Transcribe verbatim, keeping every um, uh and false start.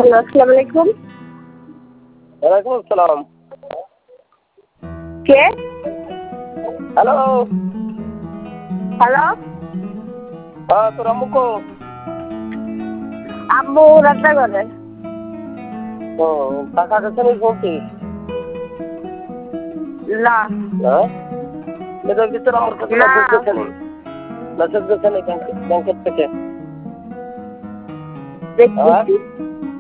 Hello, আসসালামু আলাইকুম। ওয়ালাইকুম আসসালাম। কে? হ্যালো। হ্যালো। হ্যাঁ, তোর আম্মু কো? আম্মু রান্না করে। ও টাকা গেছে নি বলছিস? না। হ্যাঁ? এটার ভিতরে আমার কাছে না। মেসেজ গেছে নি। মেসেজ গেছে নি ব্যাংক ব্যাংকের থেকে। হ্যাঁ? দেখতেছি।